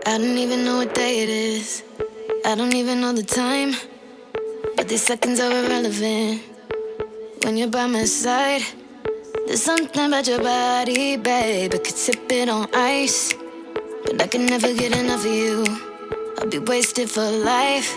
I don't even know what day it is. I don't even know the time. But these seconds are irrelevant when you're by my side. There's something about your body, babe. I could sip it on ice, but I can never get enough of you. I'll be wasted for life.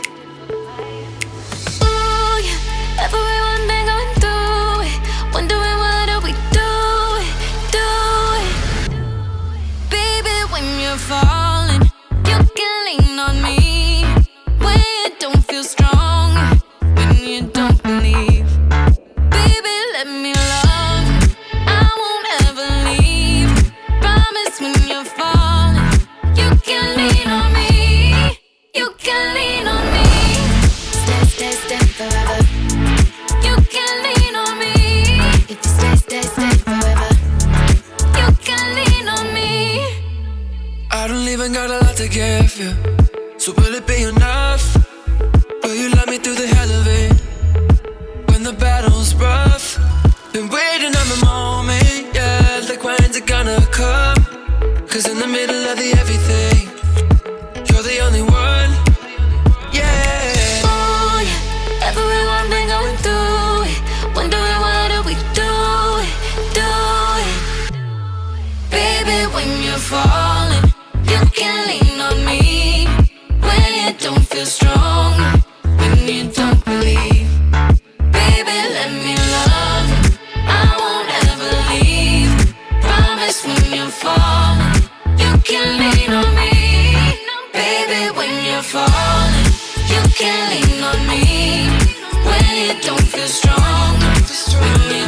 Ooh, yeah, everyone been going through it, wondering what do we do it, do it. Baby, when you're falling, you can lean on me. When you don't feel strong, when you don't believe. Baby, let me love, I won't ever leave. Promise when you're falling, you can lean on me. You can lean on me. Stay, stay, stay forever. You can lean on me. If you stay, stay, stay forever. You can lean on me. I don't even got a lot to give you, so will it be enough? Will you love me through the hell of it? When the battle's rough, been waiting on the moment, yeah. Like when's it gonna come? Cause in the middle of the everything, you're the only one, yeah. Ooh, yeah, everyone been going through it, wondering what do we do it, do it. Baby, when you're falling, you can lean on me. When you don't feel strong, when you don't believe. Baby, let me love, I won't ever leave. Promise when you're falling, you can lean on me. Baby, when you're falling, you can lean on me. When you don't feel strong, when you